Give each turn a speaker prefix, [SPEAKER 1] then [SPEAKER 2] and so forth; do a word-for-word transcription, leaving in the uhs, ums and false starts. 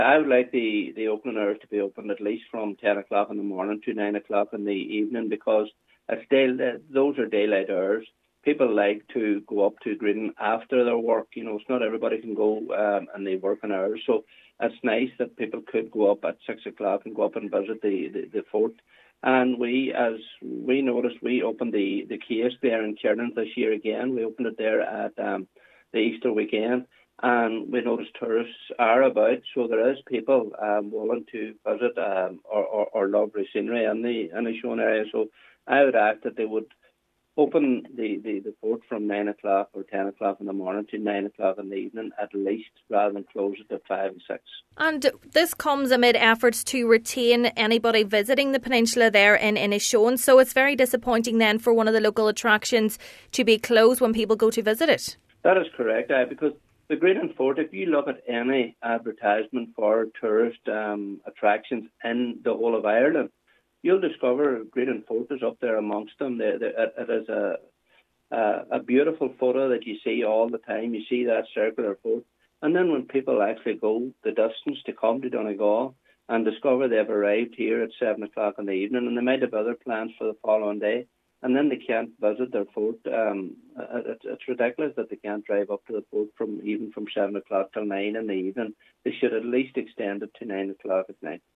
[SPEAKER 1] I would like the, the opening hours to be open at least from ten o'clock in the morning to nine o'clock in the evening, because it's day, those are daylight hours. People like to go up to Gridon after their work. You know, it's not everybody can go um, and they work in hours. So it's nice that people could go up at six o'clock and go up and visit the, the, the fort. And we, as we noticed, we opened the, the case there in Kiernan this year again. We opened it there at um, the Easter weekend. And we noticed tourists are about, so there is people um, willing to visit um, or, or, or lovely scenery in the, in the shown area. So I would ask that they would open the, the, the fort from nine o'clock or ten o'clock in the morning to nine o'clock in the evening at least, rather than close it at five and six.
[SPEAKER 2] And this comes amid efforts to retain anybody visiting the peninsula there in Inishowen. So it's very disappointing then for one of the local attractions to be closed when people go to visit it.
[SPEAKER 1] That is correct, uh, because the Gridon Fort, if you look at any advertisement for tourist um, attractions in the whole of Ireland, you'll discover Gridon Fort is up there amongst them. The, the, it, it is a, a a beautiful photo that you see all the time. You see that circular fort. And then when people actually go the distance to come to Donegal and discover they've arrived here at seven o'clock in the evening, and they might have other plans for the following day, and then they can't visit their fort. Um, it's, it's ridiculous that they can't drive up to the fort from even from seven o'clock till nine in the evening. They should at least extend it to nine o'clock at night.